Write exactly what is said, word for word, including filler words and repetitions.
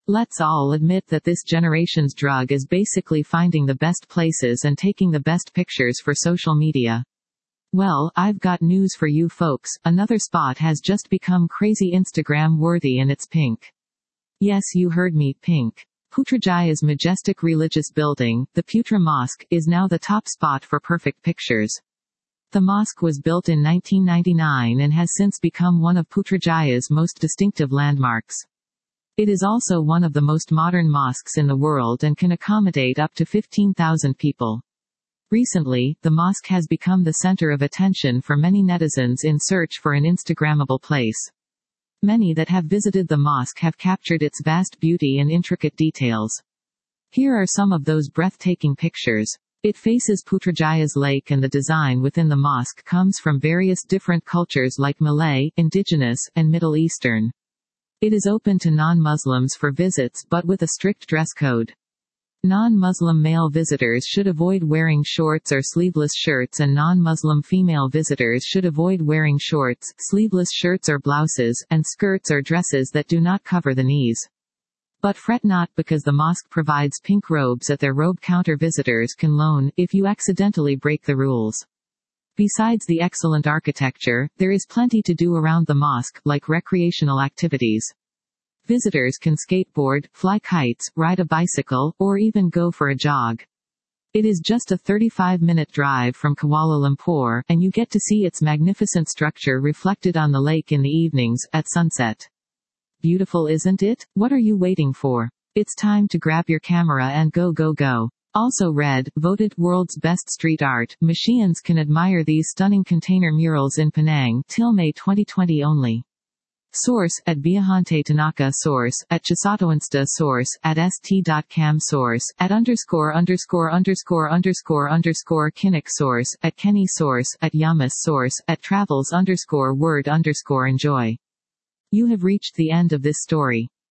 Let's all admit that this generation's drug is basically finding the best places and taking the best pictures for social media. Well, I've got news for you folks, another spot has just become crazy Instagram worthy and it's pink. Yes, you heard me, pink. Putrajaya's majestic religious building, the Putra Mosque, is now the top spot for perfect pictures. The mosque was built in nineteen ninety-nine and has since become one of Putrajaya's most distinctive landmarks. It is also one of the most modern mosques in the world and can accommodate up to fifteen thousand people. Recently, the mosque has become the center of attention for many netizens in search for an Instagrammable place. Many that have visited the mosque have captured its vast beauty and intricate details. Here are some of those breathtaking pictures. It faces Putrajaya's lake and the design within the mosque comes from various different cultures like Malay, Indigenous, and Middle Eastern. It is open to non-Muslims for visits but with a strict dress code. Non-Muslim male visitors should avoid wearing shorts or sleeveless shirts and non-Muslim female visitors should avoid wearing shorts, sleeveless shirts or blouses, and skirts or dresses that do not cover the knees. But fret not because the mosque provides pink robes at their robe counter visitors can loan, if you accidentally break the rules. Besides the excellent architecture, there is plenty to do around the mosque, like recreational activities. Visitors can skateboard, fly kites, ride a bicycle, or even go for a jog. It is just a thirty-five minute drive from Kuala Lumpur, and you get to see its magnificent structure reflected on the lake in the evenings, at sunset. Beautiful, isn't it? What are you waiting for? It's time to grab your camera and go go go. Also read, voted world's best street art, Malaysians can admire these stunning container murals in Penang, till May twenty twenty only. Source, at Viajante Tanaka. Source, at Chisatoinsta. Source, at st dot cam. Source, at underscore underscore underscore underscore underscore Kinnick. Source, at Kenny. Source, at Yamas. Source, at travels underscore word underscore enjoy. You have reached the end of this story.